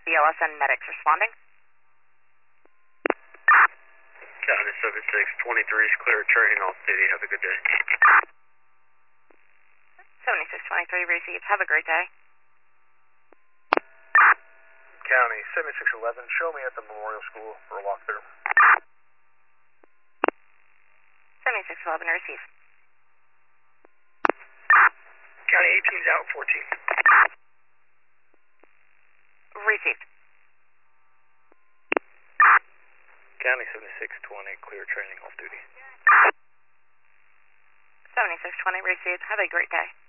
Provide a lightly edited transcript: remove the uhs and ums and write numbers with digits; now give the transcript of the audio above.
BLS and medics responding. County 7623 is clear, training off duty. Have a good day. 7623 received. Have a great day. County 7611, show me at the Memorial School for a walkthrough. 7611 received. County 18's out, 14. Received. County 7620, clear, training off duty. 7620 received. Have a great day.